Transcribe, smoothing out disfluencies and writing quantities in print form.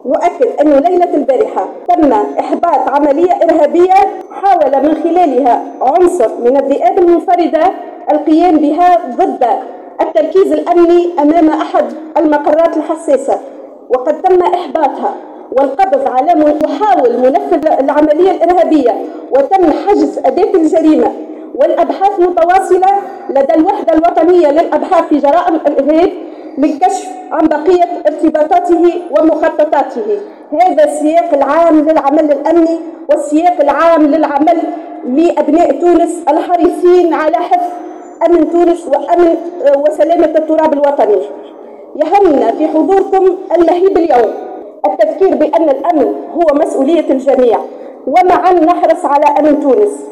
نؤكد أن ليلة البارحة تم إحباط عملية إرهابية حاول من خلالها عنصر من الذئاب المنفردة القيام بها ضد التركيز الأمني أمام أحد المقرات الحساسة، وقد تم إحباطها والقبض على من يحاول منفذ العملية الإرهابية، وتم حجز أداة الجريمة، والأبحاث متواصلة لدى الوحدة الوطنية للأبحاث في جرائم الإرهاب للكشف عن بقية ارتباطاته ومخططاته. هذا السياق العام للعمل الأمني والسياق العام للعمل لأبناء تونس الحريصين على حفظ أمن تونس وأمن وسلامة التراب الوطني. يهمنا في حضوركم المهيب اليوم التذكير بأن الأمن هو مسؤولية الجميع، ومعا نحرص على أمن تونس.